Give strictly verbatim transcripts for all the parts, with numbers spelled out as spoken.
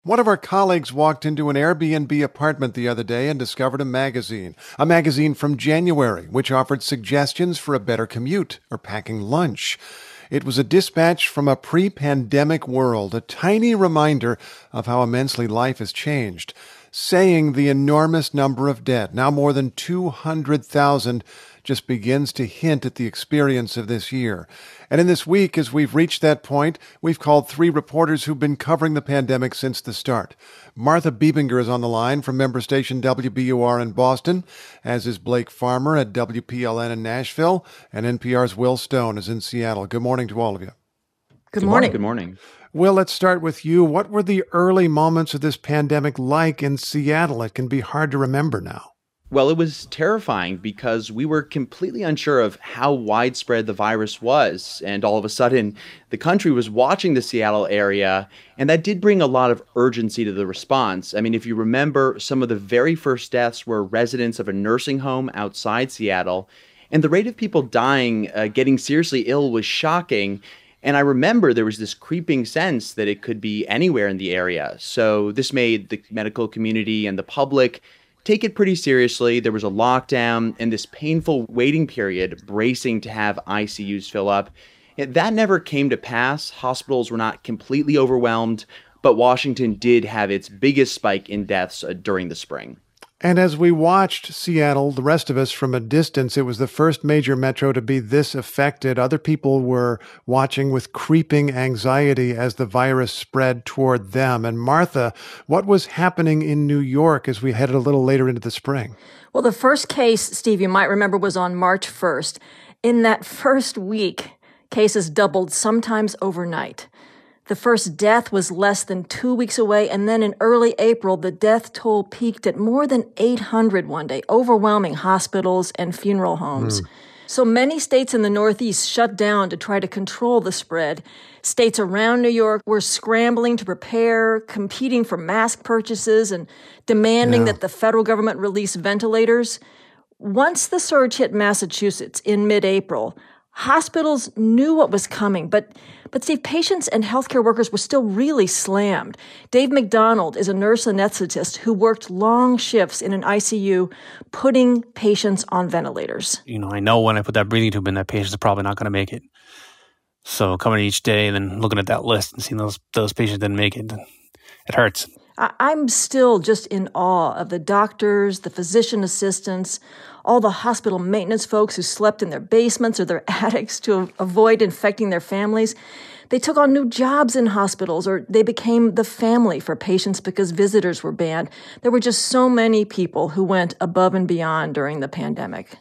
One of our colleagues walked into an Airbnb apartment the other day and discovered a magazine. A magazine from January, which offered suggestions for a better commute or packing lunch. It was a dispatch from a pre-pandemic world, a tiny reminder of how immensely life has changed, saying the enormous number of dead, now more than two hundred thousand, just begins to hint at the experience of this year. And in this week, as we've reached that point, we've called three reporters who've been covering the pandemic since the start. Martha Bebinger is on the line from member station W B U R in Boston, as is Blake Farmer at W P L N in Nashville, and N P R's Will Stone is in Seattle. Good morning to all of you. Good morning. Good morning. Will, let's start with you. What were the early moments of this pandemic like in Seattle? It can be hard to remember now. Well, it was terrifying because we were completely unsure of how widespread the virus was. And all of a sudden, the country was watching the Seattle area, and that did bring a lot of urgency to the response. I mean, if you remember, some of the very first deaths were residents of a nursing home outside Seattle, and the rate of people dying, uh, getting seriously ill was shocking. And I remember there was this creeping sense that it could be anywhere in the area. So this made the medical community and the public take it pretty seriously. There was a lockdown and this painful waiting period, bracing to have I C Us fill up. That never came to pass. Hospitals were not completely overwhelmed, but Washington did have its biggest spike in deaths uh, during the spring. And as we watched Seattle, the rest of us from a distance, it was the first major metro to be this affected. Other people were watching with creeping anxiety as the virus spread toward them. And Martha, what was happening in New York as we headed a little later into the spring? Well, the first case, Steve, you might remember, was on March first. In that first week, cases doubled, sometimes overnight. The first death was less than two weeks away, and then in early April, the death toll peaked at more than eight hundred one day, overwhelming hospitals and funeral homes. Mm. So many states in the Northeast shut down to try to control the spread. States around New York were scrambling to prepare, competing for mask purchases, and demanding yeah. that the federal government release ventilators. Once the surge hit Massachusetts in mid-April, hospitals knew what was coming, but But Steve, patients and healthcare workers were still really slammed. Dave McDonald is a nurse anesthetist who worked long shifts in an I C U, putting patients on ventilators. You know, I know when I put that breathing tube in, that patient's probably not going to make it. So coming each day and then looking at that list and seeing those those patients didn't make it, it hurts. I, I'm still just in awe of the doctors, the physician assistants, all the hospital maintenance folks who slept in their basements or their attics to avoid infecting their families. They took on new jobs in hospitals, or they became the family for patients because visitors were banned. There were just so many people who went above and beyond during the pandemic.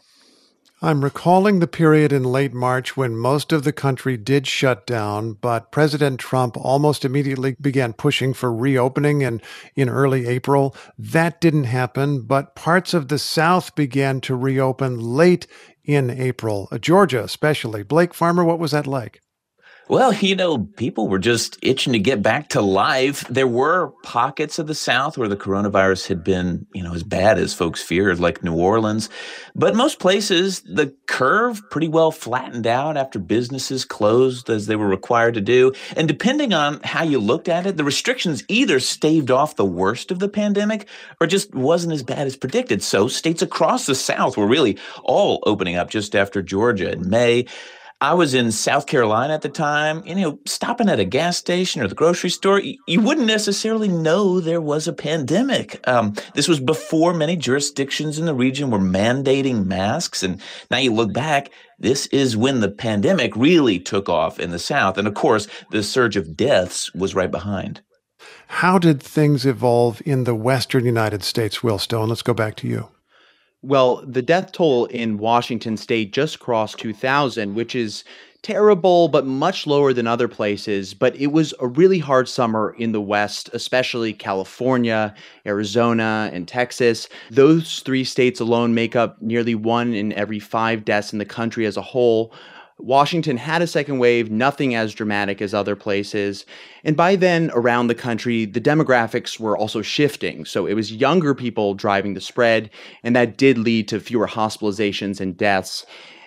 I'm recalling the period in late March when most of the country did shut down, but President Trump almost immediately began pushing for reopening in, in early April. That didn't happen, but parts of the South began to reopen late in April, Georgia especially. Blake Farmer, what was that like? Well, you know, people were just itching to get back to life. There were pockets of the South where the coronavirus had been, you know, as bad as folks feared, like New Orleans. But most places, the curve pretty well flattened out after businesses closed as they were required to do. And depending on how you looked at it, the restrictions either staved off the worst of the pandemic or just wasn't as bad as predicted. So states across the South were really all opening up just after Georgia in May. I was in South Carolina at the time, you know, stopping at a gas station or the grocery store, you, you wouldn't necessarily know there was a pandemic. Um, this was before many jurisdictions in the region were mandating masks. And now you look back, this is when the pandemic really took off in the South. And of course, the surge of deaths was right behind. How did things evolve in the Western United States, Will Stone? Let's go back to you. Well, the death toll in Washington state just crossed two thousand, which is terrible, but much lower than other places. But it was a really hard summer in the West, especially California, Arizona, and Texas. Those three states alone make up nearly one in every five deaths in the country as a whole. Washington had a second wave, nothing as dramatic as other places. And by then, around the country, the demographics were also shifting. So it was younger people driving the spread, and that did lead to fewer hospitalizations and deaths.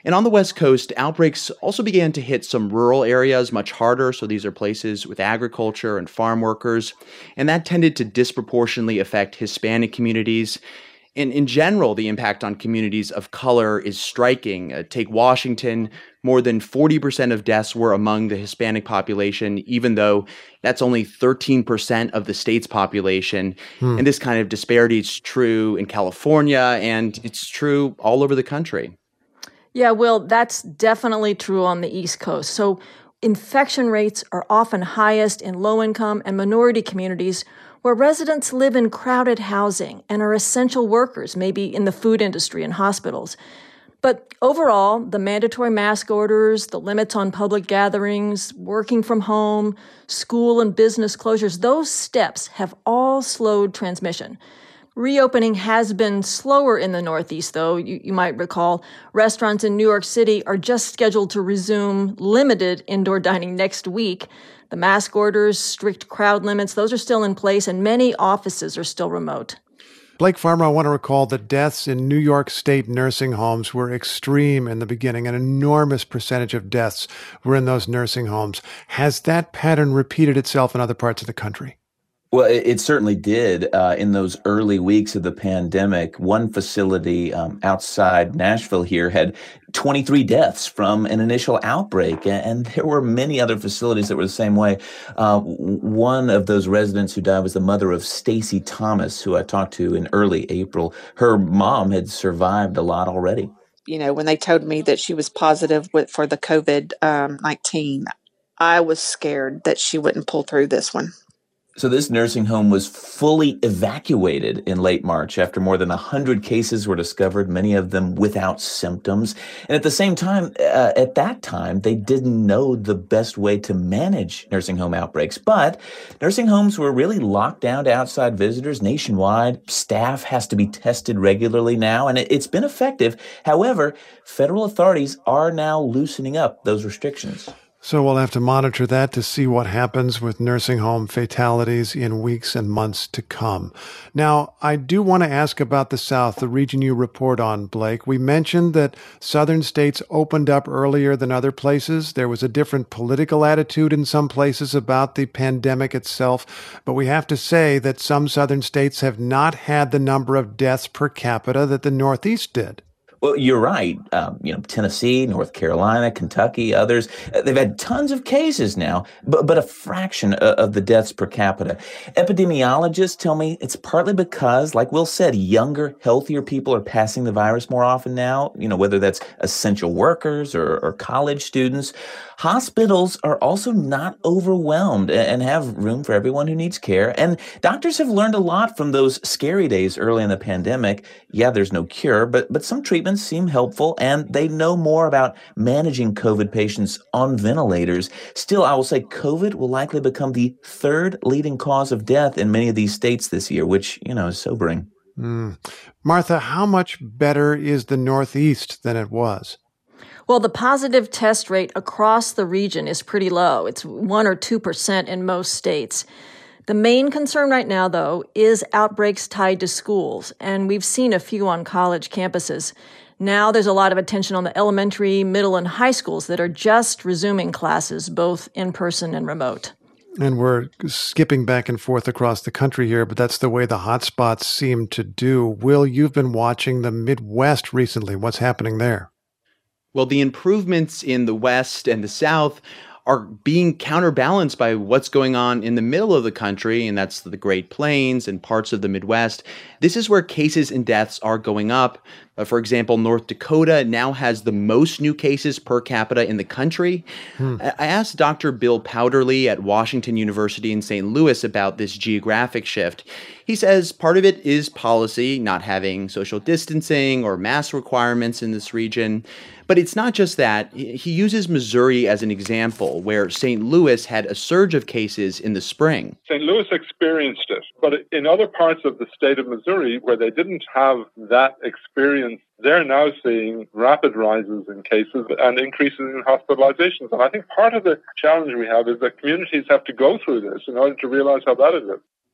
And on the West Coast, outbreaks also began to hit some rural areas much harder. So these are places with agriculture and farm workers. And that tended to disproportionately affect Hispanic communities. And in general, the impact on communities of color is striking. Uh, take Washington, more than forty percent of deaths were among the Hispanic population, even though that's only thirteen percent of the state's population. Hmm. And this kind of disparity is true in California, and it's true all over the country. Yeah, Will, that's definitely true on the East Coast. So infection rates are often highest in low-income and minority communities where residents live in crowded housing and are essential workers, maybe in the food industry and hospitals. But overall, the mandatory mask orders, the limits on public gatherings, working from home, school and business closures, those steps have all slowed transmission. Reopening has been slower in the Northeast, though. You, you might recall restaurants in New York City are just scheduled to resume limited indoor dining next week. The mask orders, strict crowd limits, those are still in place, and many offices are still remote. Blake Farmer, I want to recall that deaths in New York State nursing homes were extreme in the beginning. An enormous percentage of deaths were in those nursing homes. Has that pattern repeated itself in other parts of the country? Well, it, it certainly did uh, in those early weeks of the pandemic. One facility um, outside Nashville here had twenty-three deaths from an initial outbreak, and there were many other facilities that were the same way. Uh, one of those residents who died was the mother of Stacy Thomas, who I talked to in early April. Her mom had survived a lot already. You know, when they told me that she was positive with, for the COVID nineteen, I was scared that she wouldn't pull through this one. So this nursing home was fully evacuated in late March after more than one hundred cases were discovered, many of them without symptoms. And at the same time, uh, at that time, they didn't know the best way to manage nursing home outbreaks. But nursing homes were really locked down to outside visitors nationwide. Staff has to be tested regularly now, and it, it's been effective. However, federal authorities are now loosening up those restrictions. So we'll have to monitor that to see what happens with nursing home fatalities in weeks and months to come. Now, I do want to ask about the South, the region you report on, Blake. We mentioned that southern states opened up earlier than other places. There was a different political attitude in some places about the pandemic itself. But we have to say that some southern states have not had the number of deaths per capita that the Northeast did. Well, you're right. Um, you know, Tennessee, North Carolina, Kentucky, others, they've had tons of cases now, but, but a fraction of, of the deaths per capita. Epidemiologists tell me it's partly because, like Will said, younger, healthier people are passing the virus more often now, you know, whether that's essential workers or, or college students. Hospitals are also not overwhelmed and have room for everyone who needs care. And doctors have learned a lot from those scary days early in the pandemic. Yeah, there's no cure, but but some treatments seem helpful, and they know more about managing COVID patients on ventilators. Still, I will say COVID will likely become the third leading cause of death in many of these states this year, which, you know, is sobering. Mm. Martha, how much better is the Northeast than it was? Well, the positive test rate across the region is pretty low. It's one or two percent in most states. The main concern right now, though, is outbreaks tied to schools, and we've seen a few on college campuses. Now there's a lot of attention on the elementary, middle, and high schools that are just resuming classes, both in person and remote. And we're skipping back and forth across the country here, but that's the way the hotspots seem to do. Will, you've been watching the Midwest recently. What's happening there? Well, the improvements in the West and the South are being counterbalanced by what's going on in the middle of the country, and that's the Great Plains and parts of the Midwest. This is where cases and deaths are going up. Uh, for example, North Dakota now has the most new cases per capita in the country. Hmm. I-, I asked Doctor Bill Powderly at Washington University in Saint Louis about this geographic shift. He says part of it is policy, not having social distancing or mask requirements in this region. But it's not just that. He uses Missouri as an example, where Saint Louis had a surge of cases in the spring. Saint Louis experienced it, but in other parts of the state of Missouri where they didn't have that experience, they're now seeing rapid rises in cases and increases in hospitalizations. And I think part of the challenge we have is that communities have to go through this in order to realize how bad it is.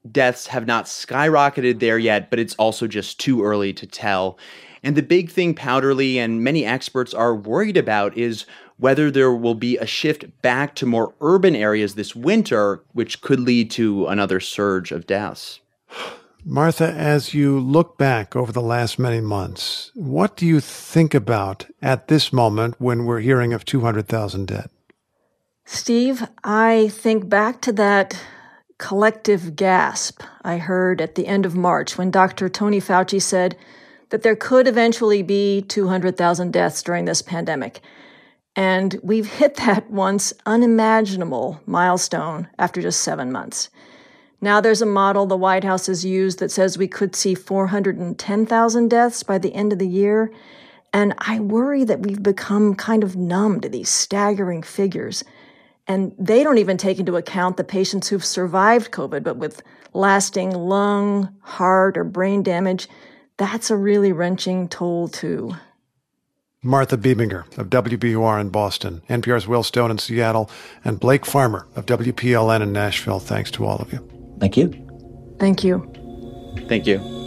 deaths have not skyrocketed there yet, but it's also just too early to tell. And the big thing Powderly and many experts are worried about is whether there will be a shift back to more urban areas this winter, which could lead to another surge of deaths. Martha, as you look back over the last many months, what do you think about at this moment when we're hearing of two hundred thousand dead? Steve, I think back to that collective gasp I heard at the end of March when Doctor Tony Fauci said that there could eventually be two hundred thousand deaths during this pandemic. And we've hit that once unimaginable milestone after just seven months. Now there's a model the White House has used that says we could see four hundred ten thousand deaths by the end of the year. And I worry that we've become kind of numb to these staggering figures. And they don't even take into account the patients who've survived COVID, but with lasting lung, heart, or brain damage. That's a really wrenching toll, too. Martha Bebinger of W B U R in Boston, N P R's Will Stone in Seattle, and Blake Farmer of W P L N in Nashville. Thanks to all of you. Thank you. Thank you. Thank you.